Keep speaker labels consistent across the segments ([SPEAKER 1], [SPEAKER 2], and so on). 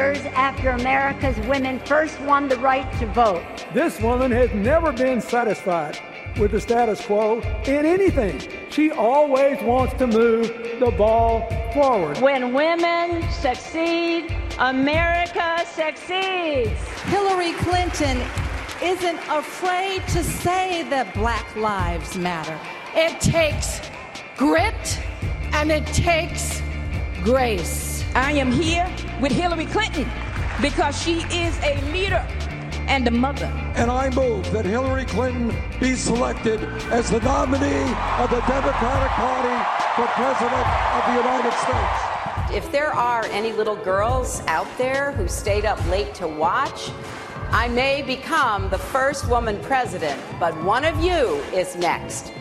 [SPEAKER 1] years after America's women first won the right to vote.
[SPEAKER 2] This woman has never been satisfied with the status quo in anything. She always wants to move the ball forward.
[SPEAKER 3] When women succeed, America succeeds.
[SPEAKER 4] Hillary Clinton isn't afraid to say that Black lives matter.
[SPEAKER 5] It takes grit and it takes grace.
[SPEAKER 3] I am here with Hillary Clinton because she is a leader and a mother.
[SPEAKER 6] And I move that Hillary Clinton be selected as the nominee of the Democratic Party for President of the United States.
[SPEAKER 7] If there are any little girls out there who stayed up late to watch, I may become the first woman president, but one of you is next.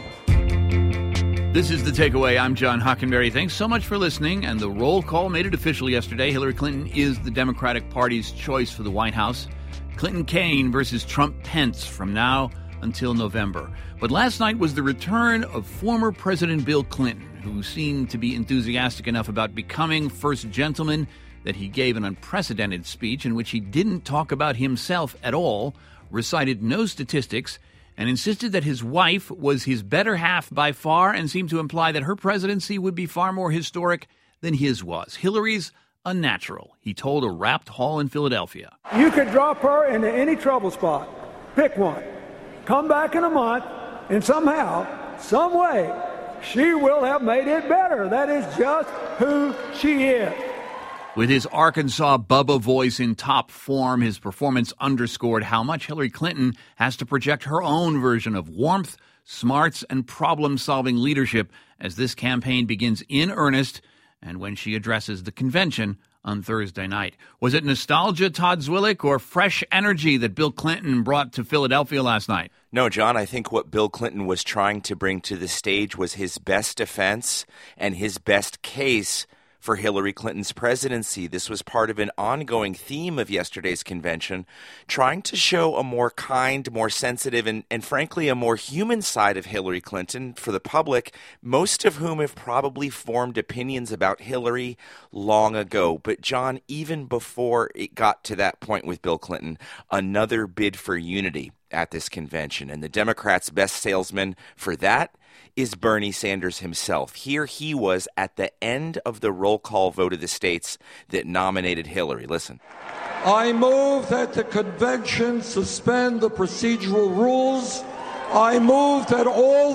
[SPEAKER 8] This is The Takeaway. I'm John Hockenberry. Thanks so much for listening. And the roll call made it official yesterday. Hillary Clinton is the Democratic Party's choice for the White House. Clinton-Kaine versus Trump-Pence from now until November. But last night was the return of former President Bill Clinton, who seemed to be enthusiastic enough about becoming first gentleman that he gave an unprecedented speech in which he didn't talk about himself at all, recited no statistics, and insisted that his wife was his better half by far and seemed to imply that her presidency would be far more historic than his was. Hillary's a natural, he told a wrapped hall in Philadelphia.
[SPEAKER 2] You could drop her into any trouble spot. Pick one. Come back in a month, and somehow, some way, she will have made it better. That is just who she is.
[SPEAKER 8] With his Arkansas Bubba voice in top form, his performance underscored how much Hillary Clinton has to project her own version of warmth, smarts, and problem-solving leadership as this campaign begins in earnest and when she addresses the convention on Thursday night. Was it nostalgia, Todd Zwillich, or fresh energy that Bill Clinton brought to Philadelphia last night?
[SPEAKER 9] No, John, I think what Bill Clinton was trying to bring to the stage was his best defense and his best case for Hillary Clinton's presidency. This was part of an ongoing theme of yesterday's convention, trying to show a more kind, more sensitive, and frankly, a more human side of Hillary Clinton for the public, most of whom have probably formed opinions about Hillary long ago. But John, even before it got to that point with Bill Clinton, another bid for unity at this convention. And the Democrats' best salesman for that is Bernie Sanders himself. Here he was at the end of the roll call vote of the states that nominated Hillary. Listen.
[SPEAKER 6] I move that the convention suspend the procedural rules. I move that all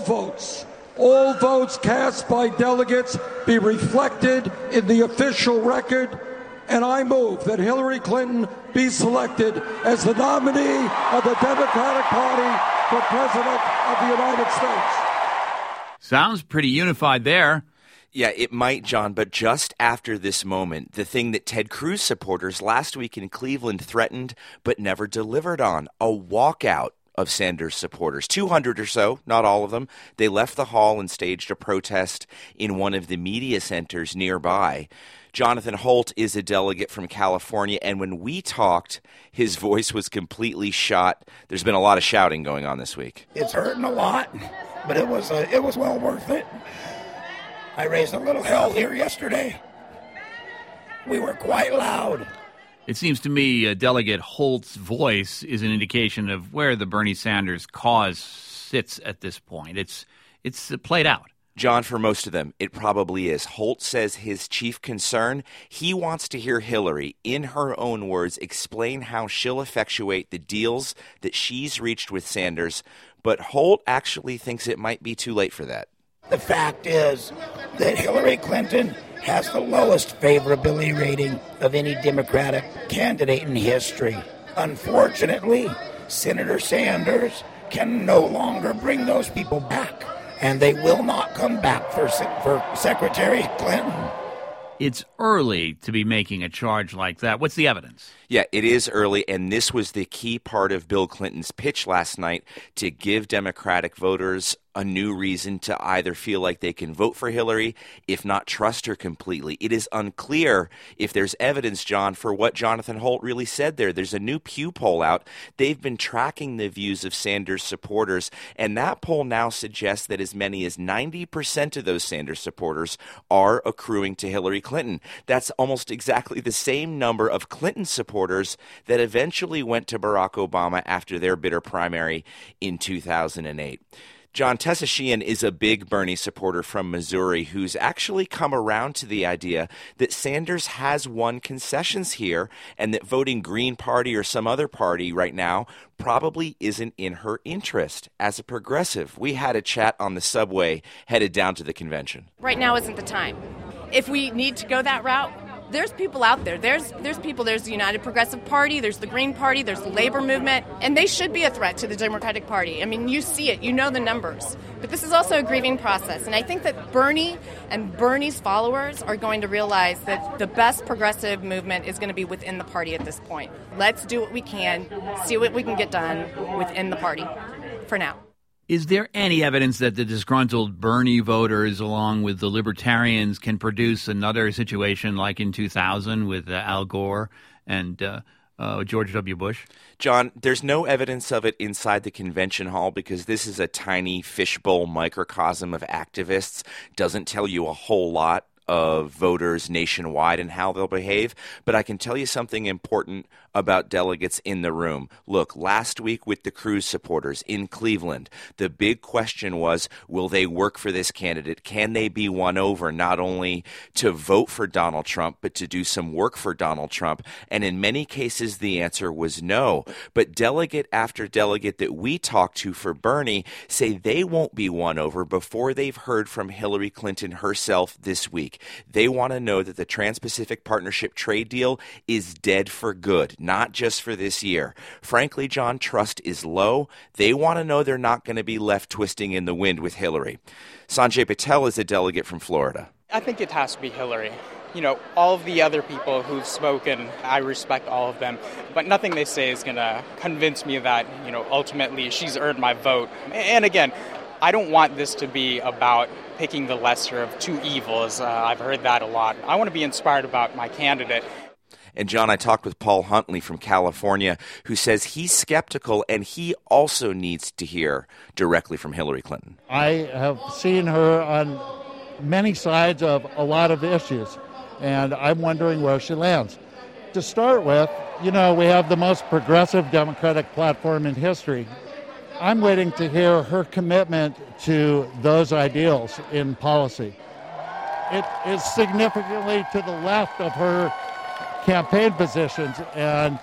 [SPEAKER 6] votes cast by delegates be reflected in the official record. And I move that Hillary Clinton be selected as the nominee of the Democratic Party for President of the United States.
[SPEAKER 8] Sounds pretty unified there.
[SPEAKER 9] Yeah, it might, John, but just after this moment, the thing that Ted Cruz supporters last week in Cleveland threatened but never delivered on, a walkout of Sanders supporters. 200 or so, not all of them. They left the hall and staged a protest in one of the media centers nearby. Jonathan Holt is a delegate from California, and when we talked, his voice was completely shot. There's been a lot of shouting going on this week.
[SPEAKER 10] It's hurting a lot, but it was well worth it. I raised a little hell here yesterday. We were quite loud.
[SPEAKER 8] It seems to me Delegate Holt's voice is an indication of where the Bernie Sanders cause sits at this point. It's played out.
[SPEAKER 9] John, for most of them, it probably is. Holt says his chief concern, he wants to hear Hillary, in her own words, explain how she'll effectuate the deals that she's reached with Sanders. But Holt actually thinks it might be too late for that.
[SPEAKER 10] The fact is that Hillary Clinton has the lowest favorability rating of any Democratic candidate in history. Unfortunately, Senator Sanders can no longer bring those people back. And they will not come back for Secretary Clinton.
[SPEAKER 8] It's early to be making a charge like that. What's the evidence?
[SPEAKER 9] Yeah, it is early, and this was the key part of Bill Clinton's pitch last night to give Democratic voters a new reason to either feel like they can vote for Hillary, if not trust her completely. It is unclear if there's evidence, John, for what Jonathan Holt really said there. There's a new Pew poll out. They've been tracking the views of Sanders supporters, and that poll now suggests that as many as 90% of those Sanders supporters are accruing to Hillary Clinton. That's almost exactly the same number of Clinton supporters that eventually went to Barack Obama after their bitter primary in 2008. John, Tessa Sheehan is a big Bernie supporter from Missouri who's actually come around to the idea that Sanders has won concessions here and that voting Green Party or some other party right now probably isn't in her interest as a progressive. We had a chat on the subway headed down to the convention.
[SPEAKER 11] Right now isn't the time. If we need to go that route, there's people out there. There's people. There's the United Progressive Party. There's the Green Party. There's the Labor Movement. And they should be a threat to the Democratic Party. I mean, you see it. You know the numbers. But this is also a grieving process. And I think that Bernie and Bernie's followers are going to realize that the best progressive movement is going to be within the party at this point. Let's do what we can, see what we can get done within the party for now.
[SPEAKER 8] Is there any evidence that the disgruntled Bernie voters, along with the libertarians, can produce another situation like in 2000 with Al Gore and George W. Bush?
[SPEAKER 9] John, there's no evidence of it inside the convention hall because this is a tiny fishbowl microcosm of activists. Doesn't tell you a whole lot of voters nationwide and how they'll behave. But I can tell you something important about delegates in the room. Look, last week with the Cruz supporters in Cleveland, the big question was, will they work for this candidate? Can they be won over not only to vote for Donald Trump, but to do some work for Donald Trump? And in many cases, the answer was no. But delegate after delegate that we talked to for Bernie say they won't be won over before they've heard from Hillary Clinton herself this week. They want to know that the Trans-Pacific Partnership trade deal is dead for good, not just for this year. Frankly, John, trust is low. They want to know they're not going to be left twisting in the wind with Hillary. Sanjay Patel is a delegate from Florida.
[SPEAKER 12] I think it has to be Hillary. You know, all of the other people who've spoken, I respect all of them, but nothing they say is going to convince me that, you know, ultimately she's earned my vote. And again, I don't want this to be about picking the lesser of two evils. I've heard that a lot. I want to be inspired about my candidate.
[SPEAKER 9] And John, I talked with Paul Huntley from California, who says he's skeptical and he also needs to hear directly from Hillary Clinton.
[SPEAKER 13] I have seen her on many sides of a lot of issues, and I'm wondering where she lands. To start with, you know, we have the most progressive Democratic platform in history. I'm waiting to hear her commitment to those ideals in policy. It is significantly to the left of her campaign positions, and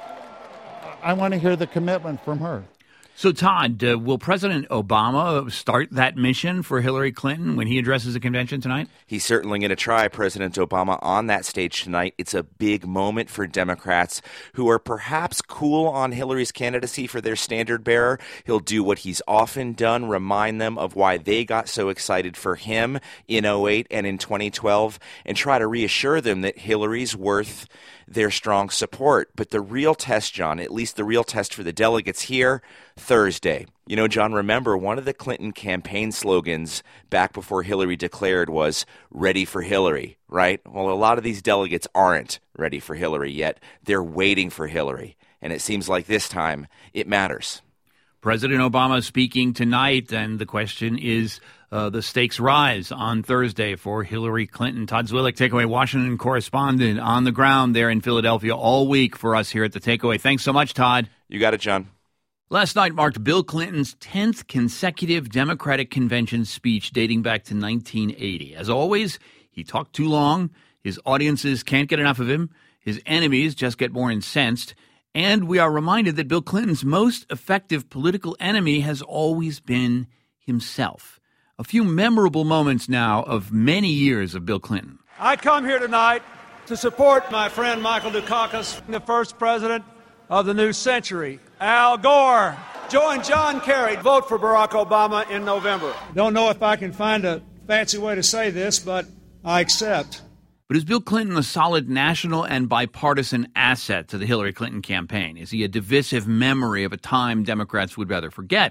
[SPEAKER 13] I want to hear the commitment from her.
[SPEAKER 8] So, Todd, will President Obama start that mission for Hillary Clinton when he addresses the convention tonight?
[SPEAKER 9] He's certainly going to try, President Obama, on that stage tonight. It's a big moment for Democrats who are perhaps cool on Hillary's candidacy for their standard bearer. He'll do what he's often done, remind them of why they got so excited for him in 2008 and in 2012, and try to reassure them that Hillary's worth their strong support. But the real test, John, at least the real test for the delegates here, Thursday. You know, John, remember one of the Clinton campaign slogans back before Hillary declared was "Ready for Hillary," right? Well, a lot of these delegates aren't ready for Hillary yet. They're waiting for Hillary. And it seems like this time it matters.
[SPEAKER 8] President Obama speaking tonight, and the question is, the stakes rise on Thursday for Hillary Clinton. Todd Zwillich, Takeaway Washington correspondent on the ground there in Philadelphia all week for us here at the Takeaway. Thanks so much, Todd.
[SPEAKER 9] You got it, John.
[SPEAKER 8] Last night marked Bill Clinton's 10th consecutive Democratic convention speech dating back to 1980. As always, he talked too long. His audiences can't get enough of him. His enemies just get more incensed. And we are reminded that Bill Clinton's most effective political enemy has always been himself. A few memorable moments now of many years of Bill Clinton.
[SPEAKER 2] I come here tonight to support my friend Michael Dukakis, the first president of the new century. Al Gore, join John Kerry, vote for Barack Obama in November. Don't know if I can find a fancy way to say this, but I accept.
[SPEAKER 8] But is Bill Clinton a solid national and bipartisan asset to the Hillary Clinton campaign? Is he a divisive memory of a time Democrats would rather forget?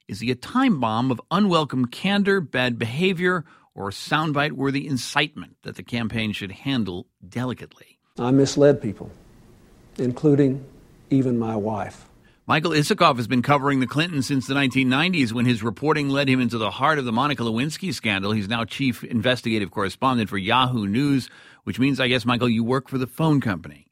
[SPEAKER 8] Is he a time bomb of unwelcome candor, bad behavior, or soundbite-worthy incitement that the campaign should handle delicately?
[SPEAKER 2] I misled people, including even my wife.
[SPEAKER 8] Michael Isikoff has been covering the Clintons since the 1990s when his reporting led him into the heart of the Monica Lewinsky scandal. He's now chief investigative correspondent for Yahoo News, which means, I guess, Michael, you work for the phone company.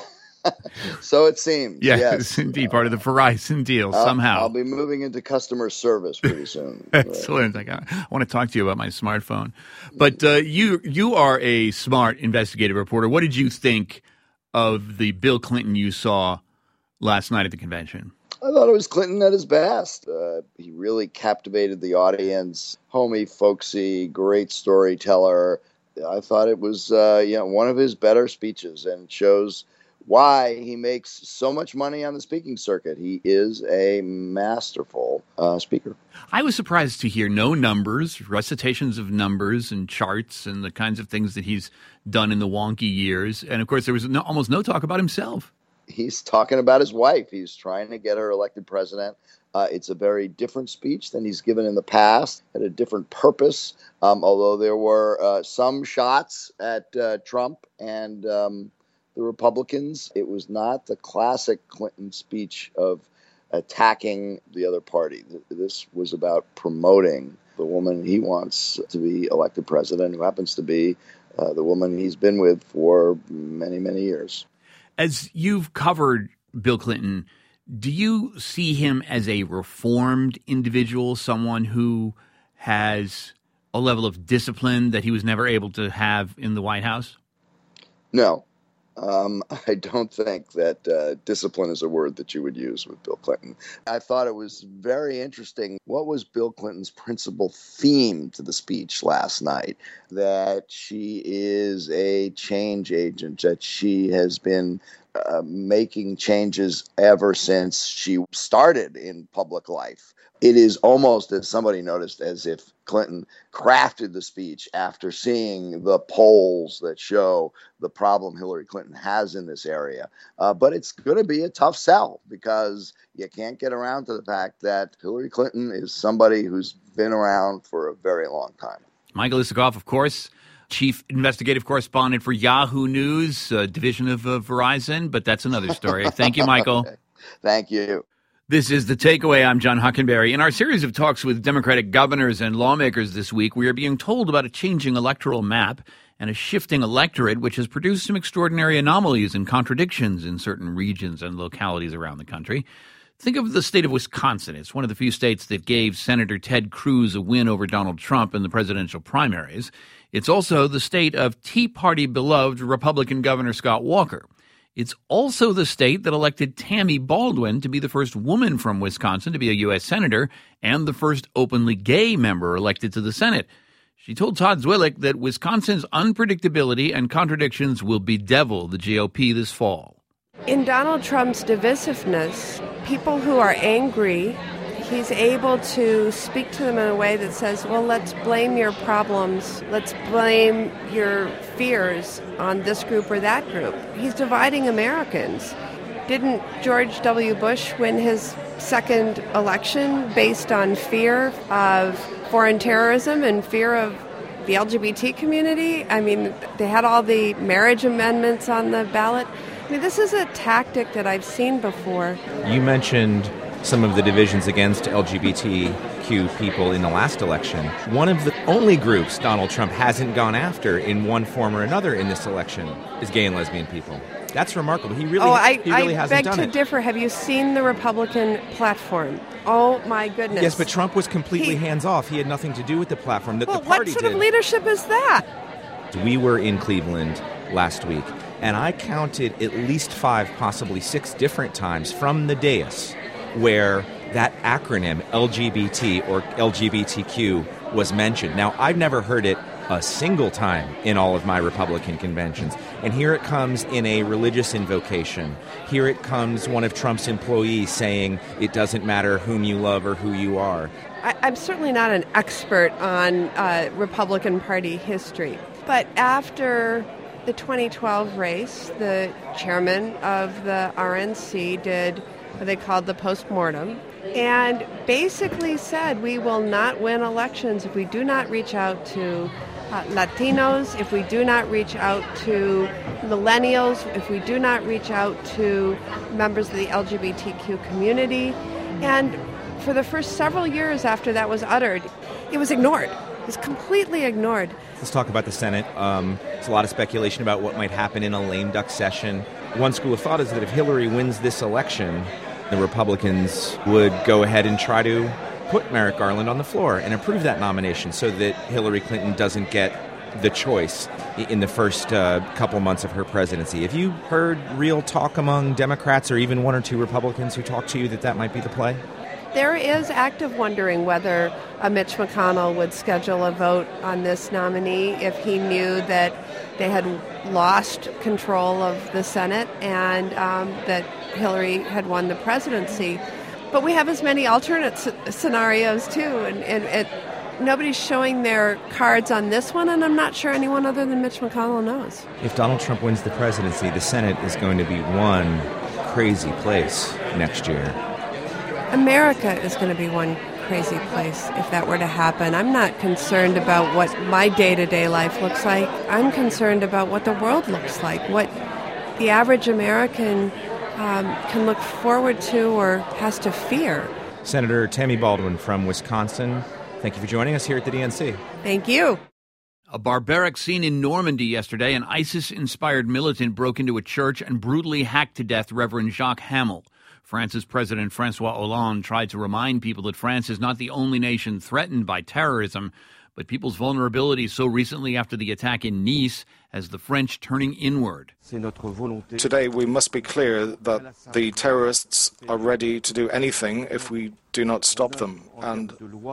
[SPEAKER 14] So it seems.
[SPEAKER 8] Yes, indeed, part of the Verizon deal somehow.
[SPEAKER 14] I'll be moving into customer service pretty soon.
[SPEAKER 8] Excellent. I want to talk to you about my smartphone. But you are a smart investigative reporter. What did you think of the Bill Clinton you saw last night at the convention?
[SPEAKER 14] I thought it was Clinton at his best. He really captivated the audience. Homey, folksy, great storyteller. I thought it was one of his better speeches, and shows why he makes so much money on the speaking circuit. He is a masterful speaker.
[SPEAKER 8] I was surprised to hear no numbers, recitations of numbers and charts and the kinds of things that he's done in the wonky years. And, of course, there was almost no talk about himself.
[SPEAKER 14] He's talking about his wife. He's trying to get her elected president. It's a very different speech than he's given in the past, had a different purpose, although there were some shots at Trump and the Republicans. It was not the classic Clinton speech of attacking the other party. This was about promoting the woman he wants to be elected president, who happens to be the woman he's been with for many, many years.
[SPEAKER 8] As you've covered Bill Clinton, do you see him as a reformed individual, someone who has a level of discipline that he was never able to have in the White House?
[SPEAKER 14] No. I don't think that discipline is a word that you would use with Bill Clinton. I thought it was very interesting. What was Bill Clinton's principal theme to the speech last night? That she is a change agent, that she has been making changes ever since she started in public life. It is almost, as somebody noticed, as if Clinton crafted the speech after seeing the polls that show the problem Hillary Clinton has in this area. But it's going to be a tough sell, because you can't get around to the fact that Hillary Clinton is somebody who's been around for a very long time. Michael
[SPEAKER 8] Isikoff, of course, chief investigative correspondent for Yahoo News, division of Verizon, but that's another story. Thank you, Michael.
[SPEAKER 14] Thank you.
[SPEAKER 8] This is The Takeaway. I'm John Hockenberry. In our series of talks with Democratic governors and lawmakers this week, we are being told about a changing electoral map and a shifting electorate, which has produced some extraordinary anomalies and contradictions in certain regions and localities around the country. Think of the state of Wisconsin. It's one of the few states that gave Senator Ted Cruz a win over Donald Trump in the presidential primaries. It's also the state of Tea Party beloved Republican Governor Scott Walker. It's also the state that elected Tammy Baldwin to be the first woman from Wisconsin to be a U.S. senator and the first openly gay member elected to the Senate. She told Todd Zwillich that Wisconsin's unpredictability and contradictions will bedevil the GOP this fall.
[SPEAKER 15] In Donald Trump's divisiveness, people who are angry, he's able to speak to them in a way that says, well, let's blame your problems, let's blame your fears on this group or that group. He's dividing Americans. Didn't George W. Bush win his second election based on fear of foreign terrorism and fear of the LGBT community? I mean, they had all the marriage amendments on the ballot. I mean, this is a tactic that I've seen before.
[SPEAKER 16] You mentioned some of the divisions against LGBTQ people in the last election. One of the only groups Donald Trump hasn't gone after in one form or another in this election is gay and lesbian people. That's remarkable. He really hasn't done it.
[SPEAKER 15] I beg to differ. Have you seen the Republican platform? Oh, my goodness.
[SPEAKER 16] Yes, but Trump was completely hands-off. He had nothing to do with the platform. The party
[SPEAKER 15] what sort of leadership is that?
[SPEAKER 16] We were in Cleveland last week, and I counted at least 5, possibly 6 different times from the dais where that acronym LGBT or LGBTQ was mentioned. Now, I've never heard it a single time in all of my Republican conventions. And here it comes in a religious invocation. Here it comes one of Trump's employees saying it doesn't matter whom you love or who you are.
[SPEAKER 15] I'm certainly not an expert on Republican Party history. But after the 2012 race, the chairman of the RNC did what they called the postmortem. and basically said we will not win elections if we do not reach out to Latinos, if we do not reach out to millennials, if we do not reach out to members of the LGBTQ community. And for the first several years after that was uttered, it was ignored. It was completely ignored.
[SPEAKER 16] Let's talk about the Senate. There's a lot of speculation about what might happen in a lame duck session. One school of thought is that if Hillary wins this election, the Republicans would go ahead and try to put Merrick Garland on the floor and approve that nomination so that Hillary Clinton doesn't get the choice in the first couple months of her presidency. Have you heard real talk among Democrats or even one or two Republicans who talk to you that might be the play?
[SPEAKER 15] There is active wondering whether Mitch McConnell would schedule a vote on this nominee if he knew that they had lost control of the Senate and that Hillary had won the presidency. But we have as many alternate scenarios, too, and nobody's showing their cards on this one, and I'm not sure anyone other than Mitch McConnell knows.
[SPEAKER 16] If Donald Trump wins the presidency, the Senate is going to be one crazy place next year.
[SPEAKER 15] America is going to be one crazy place if that were to happen. I'm not concerned about what my day-to-day life looks like. I'm concerned about what the world looks like, what the average American can look forward to or has to fear.
[SPEAKER 16] Senator Tammy Baldwin from Wisconsin, thank you for joining us here at the DNC.
[SPEAKER 15] Thank you.
[SPEAKER 8] A barbaric scene in Normandy yesterday. An ISIS-inspired militant broke into a church and brutally hacked to death Reverend Jacques Hamel. France's President François Hollande tried to remind people that France is not the only nation threatened by terrorism, but people's vulnerability so recently after the attack in Nice has the French turning inward.
[SPEAKER 17] Today we must be clear that the terrorists are ready to do anything if we do not stop them. And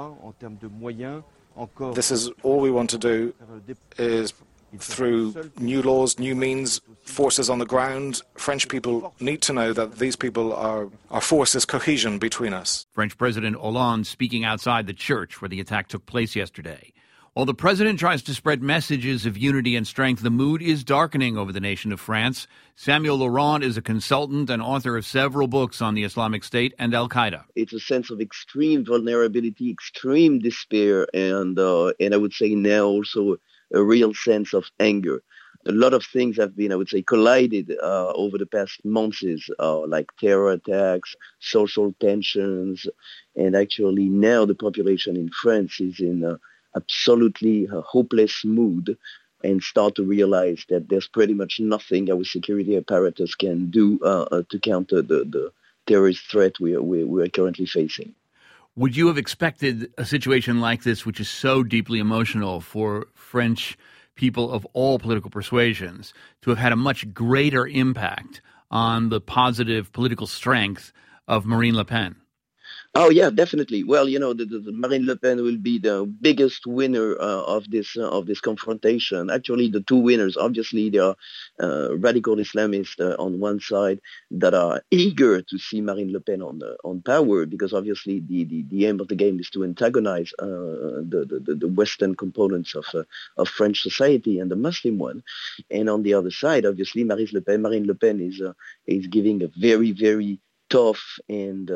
[SPEAKER 17] this is all we want to do is through new laws, new means, forces on the ground. French people need to know that these people are forces cohesion between us.
[SPEAKER 8] French President Hollande speaking outside the church where the attack took place yesterday. While the president tries to spread messages of unity and strength, the mood is darkening over the nation of France. Samuel Laurent is a consultant and author of several books on the Islamic State and al-Qaeda.
[SPEAKER 18] It's a sense of extreme vulnerability, extreme despair, and I would say now also a real sense of anger. A lot of things have been, I would say, collided over the past months, like terror attacks, social tensions, and actually now the population in France is in absolutely hopeless mood and start to realize that there's pretty much nothing our security apparatus can do to counter the terrorist threat we are currently facing.
[SPEAKER 8] Would you have expected a situation like this, which is so deeply emotional for French people of all political persuasions, to have had a much greater impact on the positive political strength of Marine Le Pen?
[SPEAKER 18] Oh, yeah, definitely. Well, the Marine Le Pen will be the biggest winner of this confrontation. Actually, the two winners, obviously, they are radical Islamists on one side that are eager to see Marine Le Pen on power, because obviously the aim of the game is to antagonize the Western components of French society and the Muslim one. And on the other side, obviously, Marine Le Pen is giving a very, very tough and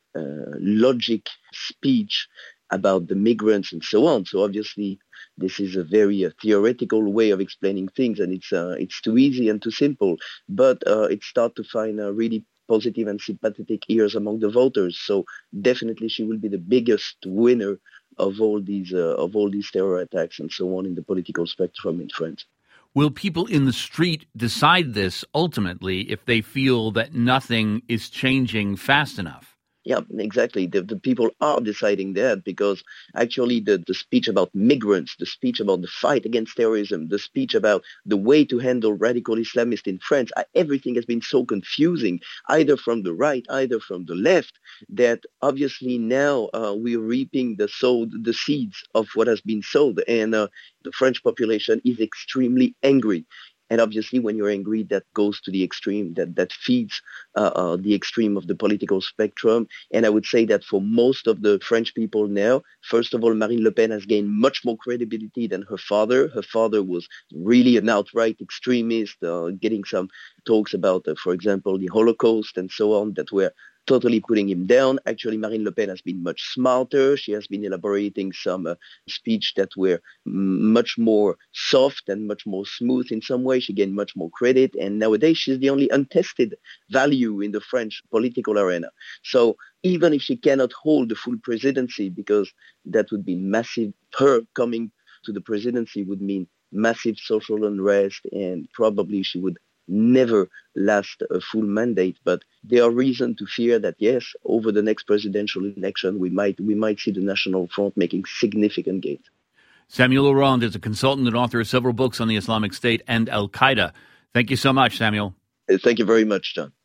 [SPEAKER 18] logic speech about the migrants and so on. So obviously, this is a very theoretical way of explaining things, and it's too easy and too simple. But it starts to find really positive and sympathetic ears among the voters. So definitely, she will be the biggest winner of all these terror attacks and so on in the political spectrum in France.
[SPEAKER 8] Will people in the street decide this ultimately if they feel that nothing is changing fast enough?
[SPEAKER 18] Yeah, exactly. The people are deciding that because actually the speech about migrants, the speech about the fight against terrorism, the speech about the way to handle radical Islamists in France, everything has been so confusing, either from the right, either from the left, that obviously now we're reaping the seeds of what has been sowed. And the French population is extremely angry. And obviously, when you're angry, that goes to the extreme, that feeds the extreme of the political spectrum. And I would say that for most of the French people now, first of all, Marine Le Pen has gained much more credibility than her father. Her father was really an outright extremist, getting some talks about, for example, the Holocaust and so on that were totally putting him down. Actually, Marine Le Pen has been much smarter. She has been elaborating some speech that were much more soft and much more smooth in some way. She gained much more credit. And nowadays, she's the only untested value in the French political arena. So even if she cannot hold the full presidency, because that would be massive, her coming to the presidency would mean massive social unrest, and probably she would never last a full mandate. But there are reasons to fear that, yes, over the next presidential election, we might see the National Front making significant gains.
[SPEAKER 8] Samuel Laurent is a consultant and author of several books on the Islamic State and Al-Qaeda. Thank you so much, Samuel.
[SPEAKER 18] Thank you very much, John.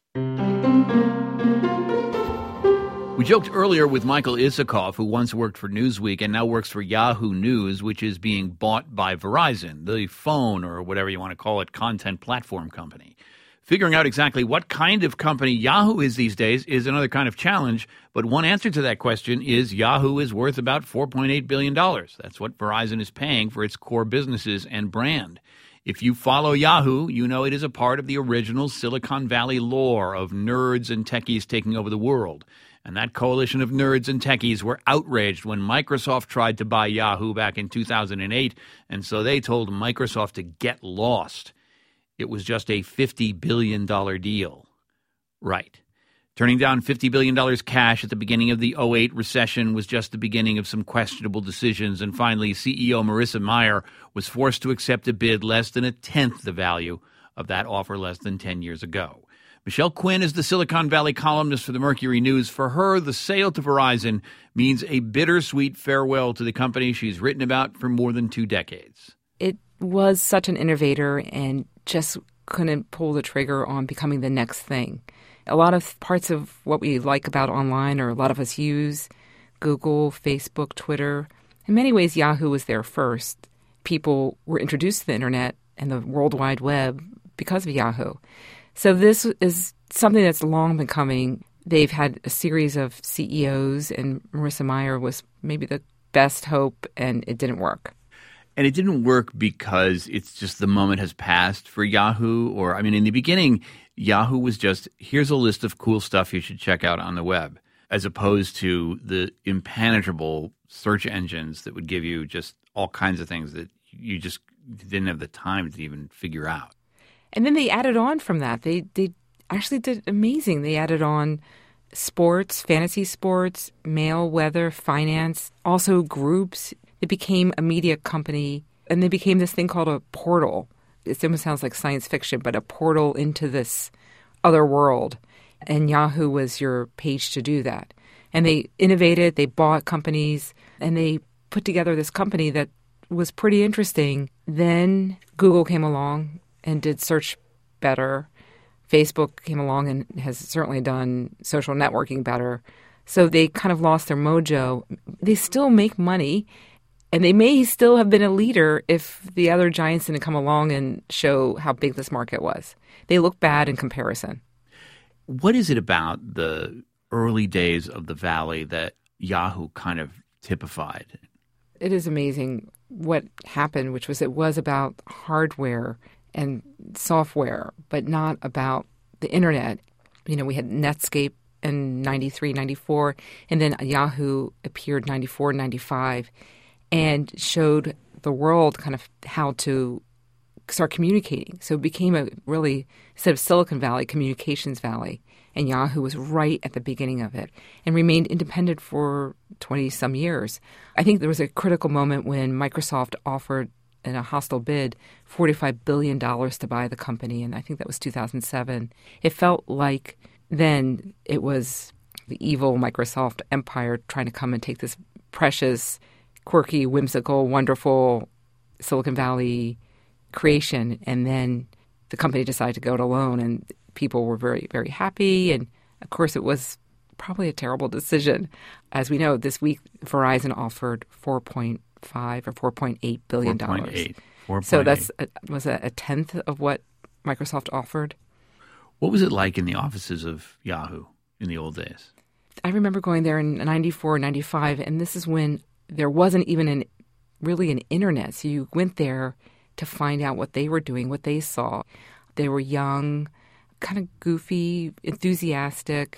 [SPEAKER 8] We joked earlier with Michael Isikoff, who once worked for Newsweek and now works for Yahoo News, which is being bought by Verizon, the phone or whatever you want to call it, content platform company. Figuring out exactly what kind of company Yahoo is these days is another kind of challenge, but one answer to that question is Yahoo is worth about $4.8 billion. That's what Verizon is paying for its core businesses and brand. If you follow Yahoo, you know it is a part of the original Silicon Valley lore of nerds and techies taking over the world. And that coalition of nerds and techies were outraged when Microsoft tried to buy Yahoo back in 2008, and so they told Microsoft to get lost. It was just a $50 billion deal. Right. Turning down $50 billion cash at the beginning of the 2008 recession was just the beginning of some questionable decisions, and finally CEO Marissa Mayer was forced to accept a bid less than a tenth the value of that offer less than 10 years ago. Michelle Quinn is the Silicon Valley columnist for the Mercury News. For her, the sale to Verizon means a bittersweet farewell to the company she's written about for more than 2 decades.
[SPEAKER 19] It was such an innovator and just couldn't pull the trigger on becoming the next thing. A lot of parts of what we like about online, or a lot of us use, Google, Facebook, Twitter. In many ways, Yahoo was there first. People were introduced to the internet and the World Wide Web because of Yahoo. So this is something that's long been coming. They've had a series of CEOs, and Marissa Mayer was maybe the best hope, and it didn't work.
[SPEAKER 8] And it didn't work because it's just the moment has passed for Yahoo? Or, I mean, in the beginning, Yahoo was just, here's a list of cool stuff you should check out on the web, as opposed to the impenetrable search engines that would give you just all kinds of things that you just didn't have the time to even figure out.
[SPEAKER 19] And then they added on from that. They actually did amazing. They added on sports, fantasy sports, mail, weather, finance, also groups. It became a media company, and they became this thing called a portal. It almost sounds like science fiction, but a portal into this other world. And Yahoo was your page to do that. And they innovated, they bought companies, and they put together this company that was pretty interesting. Then Google came along and did search better. Facebook came along and has certainly done social networking better. So they kind of lost their mojo. They still make money, and they may still have been a leader if the other giants didn't come along and show how big this market was. They look bad in comparison.
[SPEAKER 8] What is it about the early days of the Valley that Yahoo kind of typified?
[SPEAKER 19] It is amazing what happened, which was it was about hardware and software, but not about the internet. You know, we had Netscape in 93, 94, and then Yahoo appeared 94, 95, and showed the world kind of how to start communicating. So it became a really, instead of Silicon Valley, Communications Valley, and Yahoo was right at the beginning of it and remained independent for 20-some years. I think there was a critical moment when Microsoft offered in a hostile bid, $45 billion to buy the company, and I think that was 2007. It felt like then it was the evil Microsoft empire trying to come and take this precious, quirky, whimsical, wonderful Silicon Valley creation, and then the company decided to go it alone, and people were very, very happy, and of course it was probably a terrible decision. As we know, this week Verizon offered $4.5 or $4.8 billion.
[SPEAKER 8] 4.8.
[SPEAKER 19] So that's was a tenth of what Microsoft offered.
[SPEAKER 8] What was it like in the offices of Yahoo in the old days?
[SPEAKER 19] I remember going there in 94, 95, and this is when there wasn't even really an internet. So you went there to find out what they were doing, what they saw. They were young, kind of goofy, enthusiastic,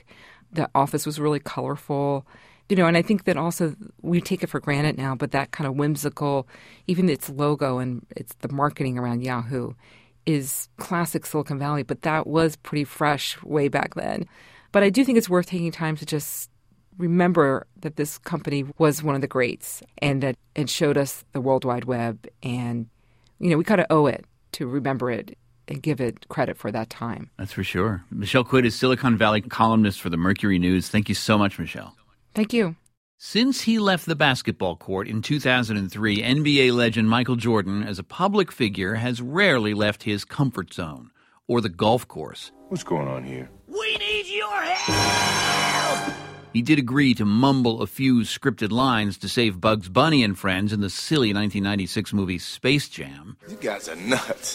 [SPEAKER 19] The office was really colorful. And I think that also we take it for granted now, but that kind of whimsical, even its logo and it's the marketing around Yahoo is classic Silicon Valley, but that was pretty fresh way back then. But I do think it's worth taking time to just remember that this company was one of the greats and that it showed us the World Wide Web. And, we kind of owe it to remember it and give it credit for that time.
[SPEAKER 8] That's for sure. Michelle Quidd is Silicon Valley columnist for the Mercury News. Thank you so much, Michelle.
[SPEAKER 19] Thank you.
[SPEAKER 8] Since he left the basketball court in 2003, NBA legend Michael Jordan, as a public figure, has rarely left his comfort zone or the golf course.
[SPEAKER 20] What's going on here?
[SPEAKER 8] We need your help! He did agree to mumble a few scripted lines to save Bugs Bunny and friends in the silly 1996 movie Space Jam.
[SPEAKER 20] You guys are nuts.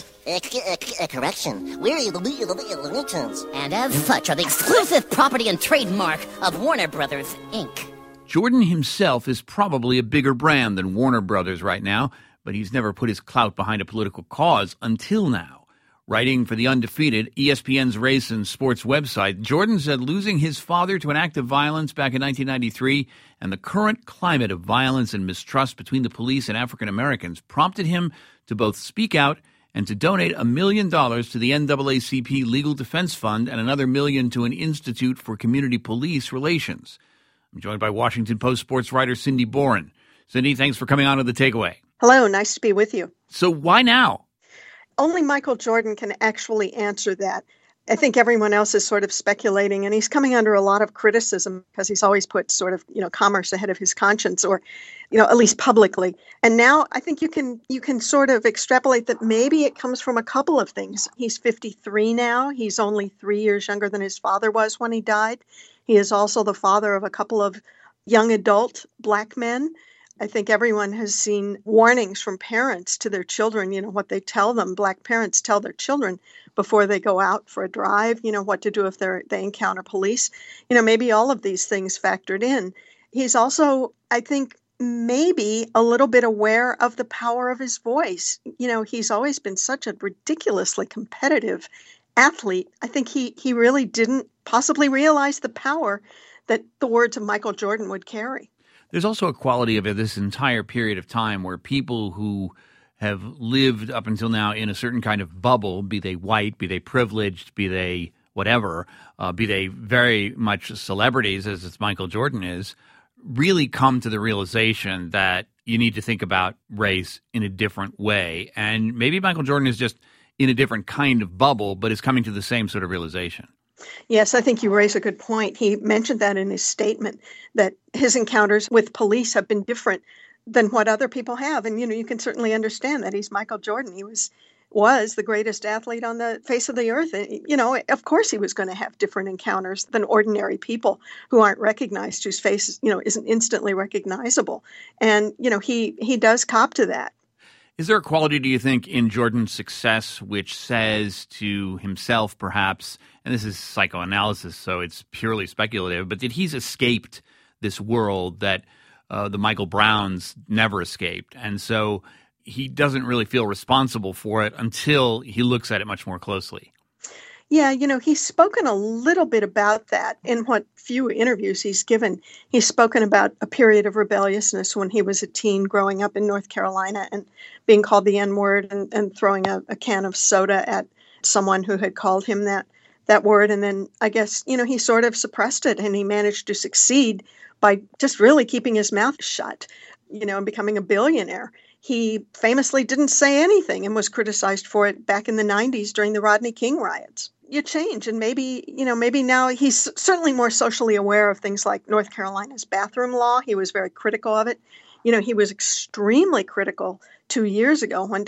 [SPEAKER 21] Correction. We're the Looney Tunes. And as such are the exclusive property and trademark of Warner Brothers, Inc.
[SPEAKER 8] Jordan himself is probably a bigger brand than Warner Brothers right now, but he's never put his clout behind a political cause until now. Writing for The Undefeated, ESPN's race and sports website, Jordan said losing his father to an act of violence back in 1993 and the current climate of violence and mistrust between the police and African Americans prompted him to both speak out and to donate $1 million to the NAACP Legal Defense Fund and another $1 million to an Institute for Community Police Relations. I'm joined by Washington Post sports writer Cindy Boren. Cindy, thanks for coming on to The Takeaway.
[SPEAKER 22] Hello, nice to be with you.
[SPEAKER 8] So why now?
[SPEAKER 22] Only Michael Jordan can actually answer that. I think everyone else is sort of speculating, and he's coming under a lot of criticism because he's always put sort of, commerce ahead of his conscience, or, at least publicly. And now I think you can sort of extrapolate that maybe it comes from a couple of things. He's 53 now. He's only 3 years younger than his father was when he died. He is also the father of a couple of young adult black men. I think everyone has seen warnings from parents to their children, what they tell them. Black parents tell their children before they go out for a drive, what to do if they encounter police. Maybe all of these things factored in. He's also, I think, maybe a little bit aware of the power of his voice. He's always been such a ridiculously competitive athlete. I think he really didn't possibly realize the power that the words of Michael Jordan would carry.
[SPEAKER 8] There's also a quality of this entire period of time where people who have lived up until now in a certain kind of bubble, be they white, be they privileged, be they whatever, be they very much celebrities, as Michael Jordan is, really come to the realization that you need to think about race in a different way. And maybe Michael Jordan is just in a different kind of bubble, but is coming to the same sort of realization.
[SPEAKER 22] Yes, I think you raise a good point. He mentioned that in his statement, that his encounters with police have been different than what other people have. And, you can certainly understand that. He's Michael Jordan. He was the greatest athlete on the face of the earth. And, of course he was going to have different encounters than ordinary people who aren't recognized, whose face, isn't instantly recognizable. And, he does cop to that.
[SPEAKER 8] Is there a quality, do you think, in Jordan's success which says to himself, perhaps, and this is psychoanalysis, so it's purely speculative, but that he's escaped this world that the Michael Browns never escaped, and so he doesn't really feel responsible for it until he looks at it much more closely?
[SPEAKER 22] Yeah, he's spoken a little bit about that in what few interviews he's given. He's spoken about a period of rebelliousness when he was a teen growing up in North Carolina and being called the N-word and throwing a can of soda at someone who had called him that word. And then I guess, he sort of suppressed it, and he managed to succeed by just really keeping his mouth shut, and becoming a billionaire. He famously didn't say anything and was criticized for it back in the 90s during the Rodney King riots. You change, and maybe now he's certainly more socially aware of things like North Carolina's bathroom law. He was very critical of it. He was extremely critical 2 years ago when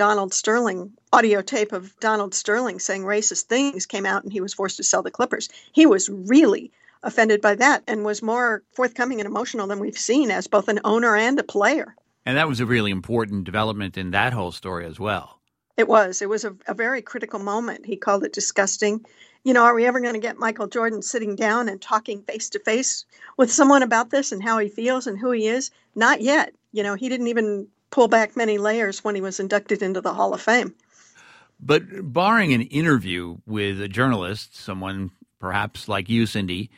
[SPEAKER 22] audio tape of Donald Sterling saying racist things came out and he was forced to sell the Clippers. He was really offended by that and was more forthcoming and emotional than we've seen as both an owner and a player.
[SPEAKER 8] And that was a really important development in that whole story as well.
[SPEAKER 22] It was a very critical moment. He called it disgusting. Are we ever going to get Michael Jordan sitting down and talking face to face with someone about this and how he feels and who he is? Not yet. He didn't even pull back many layers when he was inducted into the Hall of Fame.
[SPEAKER 8] But barring an interview with a journalist, someone perhaps like you, Cindy,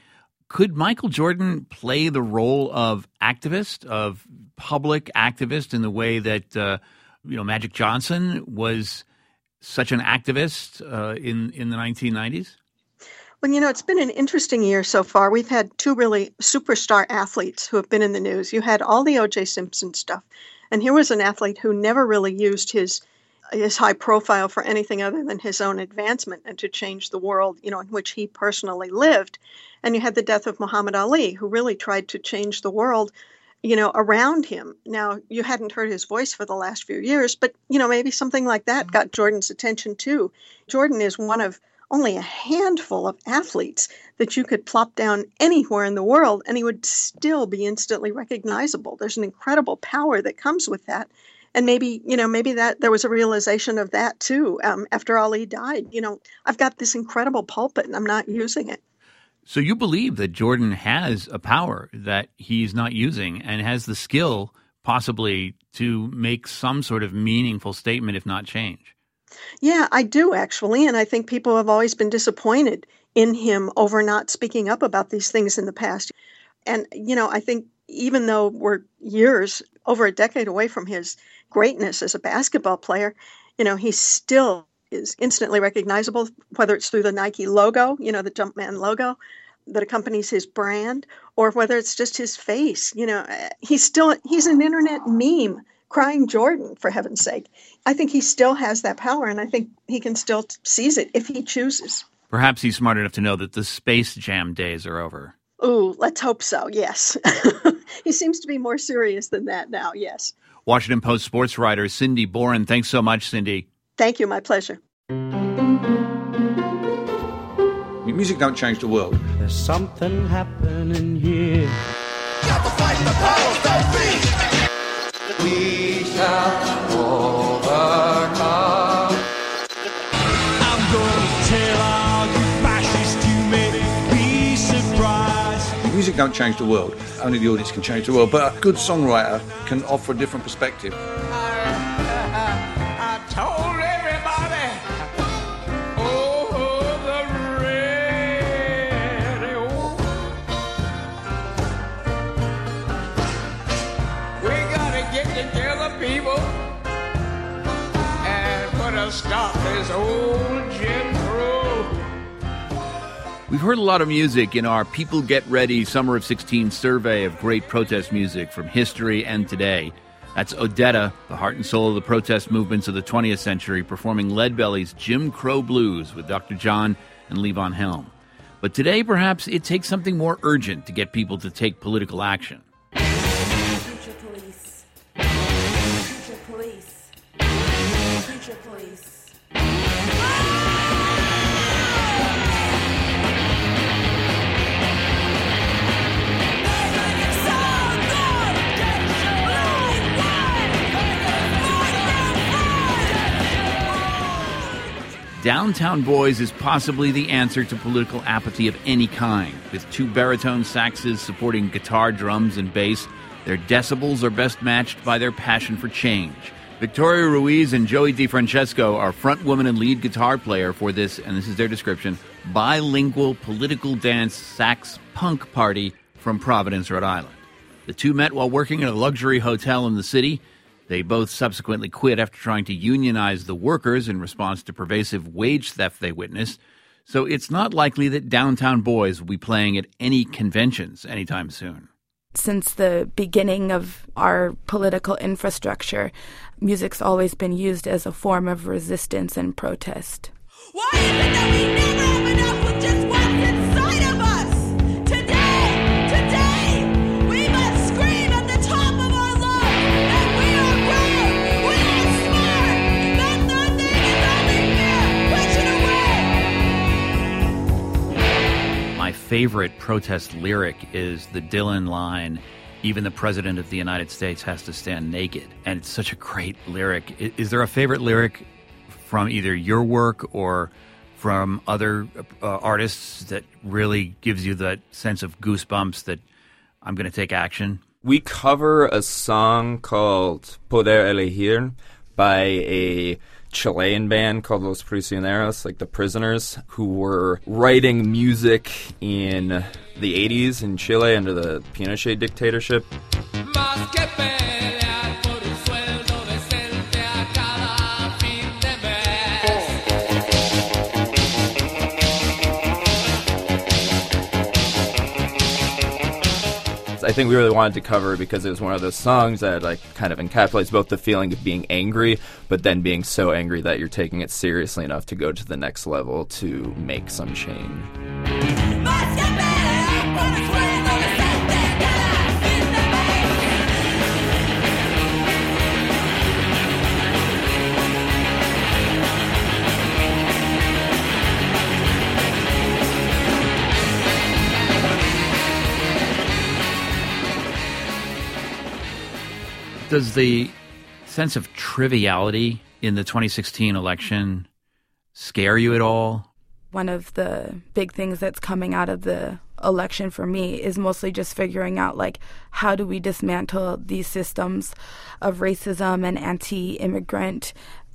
[SPEAKER 8] Could Michael Jordan play the role of activist, of public activist, in the way that Magic Johnson was such an activist in the 1990s?
[SPEAKER 22] Well, it's been an interesting year so far. We've had two really superstar athletes who have been in the news. You had all the O.J. Simpson stuff, and here was an athlete who never really used his high profile for anything other than his own advancement and to change the world, in which he personally lived. And you had the death of Muhammad Ali, who really tried to change the world, around him. Now, you hadn't heard his voice for the last few years, but, maybe something like that got Jordan's attention too. Jordan is one of only a handful of athletes that you could plop down anywhere in the world and he would still be instantly recognizable. There's an incredible power that comes with that. And maybe that there was a realization of that too after Ali died. I've got this incredible pulpit and I'm not using it.
[SPEAKER 8] So you believe that Jordan has a power that he's not using and has the skill possibly to make some sort of meaningful statement, if not change?
[SPEAKER 22] Yeah, I do actually. And I think people have always been disappointed in him over not speaking up about these things in the past. And, I think even though we're years, over a decade away from his greatness as a basketball player, he still is instantly recognizable, whether it's through the Nike logo, the Jumpman logo that accompanies his brand, or whether it's just his face. He's an internet meme, crying Jordan, for heaven's sake. I think he still has that power, and I think he can still seize it if he chooses.
[SPEAKER 8] Perhaps he's smart enough to know that the Space Jam days are over.
[SPEAKER 22] Ooh, let's hope so, yes. He seems to be more serious than that now, yes.
[SPEAKER 8] Washington Post sports writer Cindy Boren. Thanks so much, Cindy.
[SPEAKER 22] Thank you, my pleasure.
[SPEAKER 1] Music don't change the world.
[SPEAKER 4] There's something happening here.
[SPEAKER 23] Got to fight the powers that be. We shall overcome.
[SPEAKER 4] I'm going to tell all you fascists you may be surprised.
[SPEAKER 1] Music don't change the world. Only the audience can change the world. But a good songwriter can offer a different perspective.
[SPEAKER 4] I told everybody over the radio. We gotta get together, people, and put a stop to this old Jim Crow.
[SPEAKER 8] We've heard a lot of music in our People Get Ready Summer of 16 survey of great protest music from history and today. That's Odetta, the heart and soul of the protest movements of the 20th century, performing Leadbelly's Jim Crow Blues with Dr. John and Levon Helm. But today, perhaps, it takes something more urgent to get people to take political action.
[SPEAKER 24] Future police. Future police. Future police.
[SPEAKER 8] Downtown Boys is possibly the answer to political apathy of any kind. With two baritone saxes supporting guitar, drums, and bass, their decibels are best matched by their passion for change. Victoria Ruiz and Joey DeFrancesco are frontwoman and lead guitar player for this, and this is their description, bilingual political dance sax punk party from Providence, Rhode Island. The two met while working at a luxury hotel in the city. They both subsequently quit after trying to unionize the workers in response to pervasive wage theft they witnessed. So it's not likely that Downtown Boys will be playing at any conventions anytime soon.
[SPEAKER 25] Since the beginning of our political infrastructure, music's always been used as a form of resistance and protest.
[SPEAKER 24] Why is it that we never have enough with just what's inside of us? Today, we must scream at the top of our lungs that we are brave, we are smart, that nothing is over here. Push it away.
[SPEAKER 8] My favorite protest lyric is the Dylan line, "Even the President of the United States has to stand naked." And it's such a great lyric. Is there a favorite lyric from either your work or from other artists that really gives you that sense of goosebumps that I'm going to take action?
[SPEAKER 26] We cover a song called Poder Elegir by a
[SPEAKER 3] Chilean band called Los Prisioneros, like the Prisoners, who were writing music in the 80s in Chile under the Pinochet dictatorship. I think we really wanted to cover it because it was one of those songs that like kind of encapsulates both the feeling of being angry, but then being so angry that you're taking it seriously enough to go to the next level to make some change.
[SPEAKER 8] Does the sense of triviality in the 2016 election scare you at all?
[SPEAKER 25] One of the big things that's coming out of the election for me is mostly just figuring out, like, how do we dismantle these systems of racism and anti-immigrant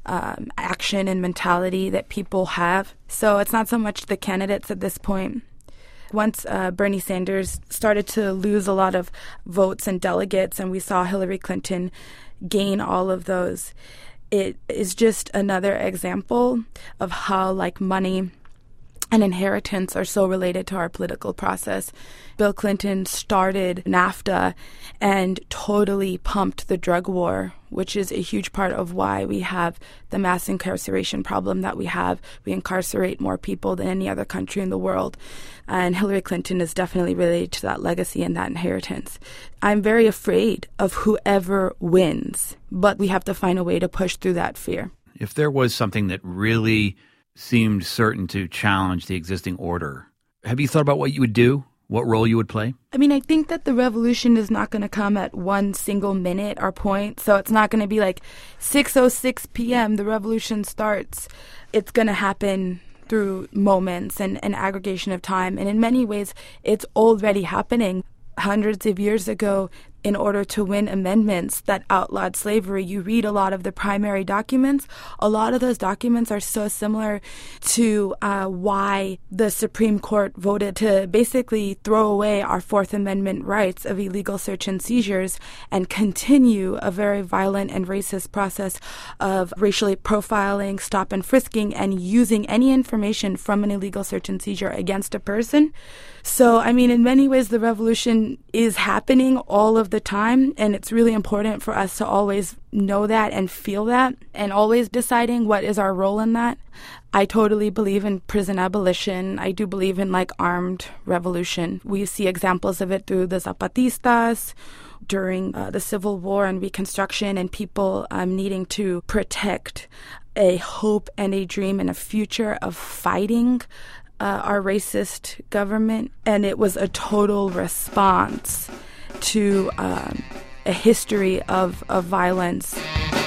[SPEAKER 25] action and mentality that people have. So it's not so much the candidates at this point. Once Bernie Sanders started to lose a lot of votes and delegates, and we saw Hillary Clinton gain all of those, it is just another example of how, like, money and inheritance are so related to our political process. Bill Clinton started NAFTA and totally pumped the drug war, which is a huge part of why we have the mass incarceration problem that we have. We incarcerate more people than any other country in the world. And Hillary Clinton is definitely related to that legacy and that inheritance. I'm very afraid of whoever wins, but we have to find a way to push through that fear.
[SPEAKER 8] If there was something that really seemed certain to challenge the existing order, have you thought about what you would do? What role you would play?
[SPEAKER 25] I mean, I think that the revolution is not going to come at one single minute or point. So it's not going to be like 6:06 p.m. the revolution starts. It's going to happen through moments and an aggregation of time. And in many ways, it's already happening. Hundreds of years ago, in order to win amendments that outlawed slavery, you read a lot of the primary documents. A lot of those documents are so similar to why the Supreme Court voted to basically throw away our Fourth Amendment rights of illegal search and seizures and continue a very violent and racist process of racially profiling, stop and frisking, and using any information from an illegal search and seizure against a person. So, I mean, in many ways, the revolution is happening all of the time, and it's really important for us to always know that and feel that, and always deciding what is our role in that. I totally believe in prison abolition. I do believe in, like, armed revolution. We see examples of it through the Zapatistas, during the Civil War and Reconstruction, and people needing to protect a hope and a dream and a future of fighting our racist government. And it was a total response to a history of violence.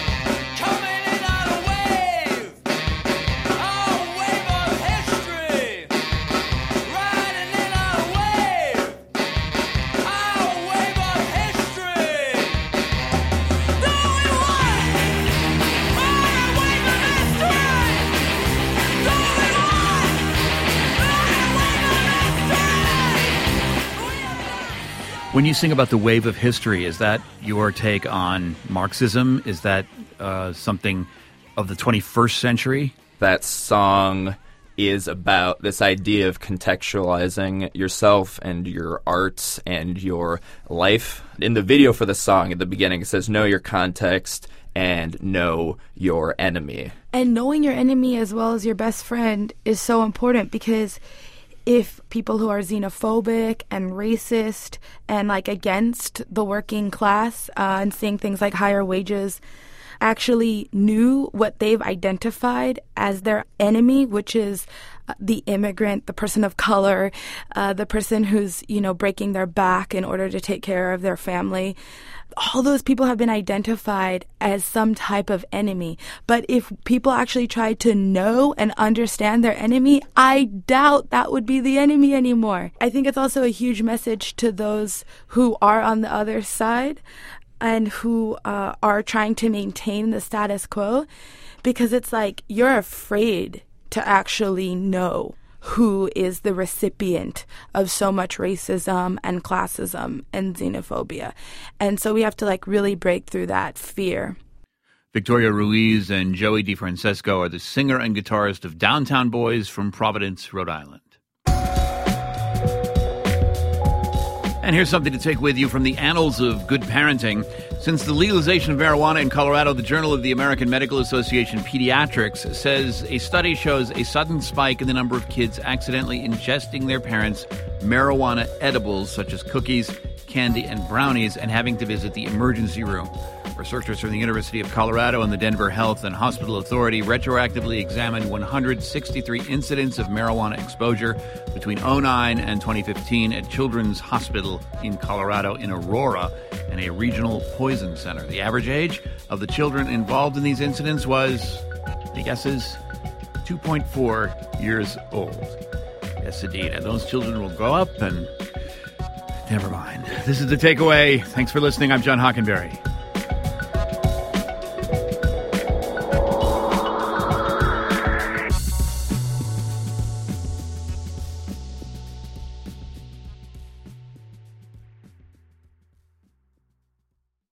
[SPEAKER 8] When you sing about the wave of history, is that your take on Marxism? Is that something of the 21st century?
[SPEAKER 3] That song is about this idea of contextualizing yourself and your arts and your life. In the video for the song, at the beginning, it says, know your context and know your enemy.
[SPEAKER 25] And knowing your enemy as well as your best friend is so important, because if people who are xenophobic and racist and, like, against the working class and seeing things like higher wages actually knew what they've identified as their enemy, which is the immigrant, the person of color, the person who's, breaking their back in order to take care of their family, all those people have been identified as some type of enemy. But if people actually tried to know and understand their enemy, I doubt that would be the enemy anymore. I think it's also a huge message to those who are on the other side and who are trying to maintain the status quo, because it's like you're afraid to actually know who is the recipient of so much racism and classism and xenophobia. And so we have to like really break through that fear.
[SPEAKER 8] Victoria Ruiz and Joey DeFrancesco are the singer and guitarist of Downtown Boys from Providence, Rhode Island. And here's something to take with you from the annals of good parenting. Since the legalization of marijuana in Colorado, the Journal of the American Medical Association Pediatrics says a study shows a sudden spike in the number of kids accidentally ingesting their parents' marijuana edibles, such as cookies, candy, and brownies, and having to visit the emergency room. Researchers from the University of Colorado and the Denver Health and Hospital Authority retroactively examined 163 incidents of marijuana exposure between 2009 and 2015 at Children's Hospital in Colorado in Aurora and a regional poison center. The average age of the children involved in these incidents was, the guess is, 2.4 years old. Yes, indeed. And those children will grow up and never mind. This is The Takeaway. Thanks for listening. I'm John Hockenberry.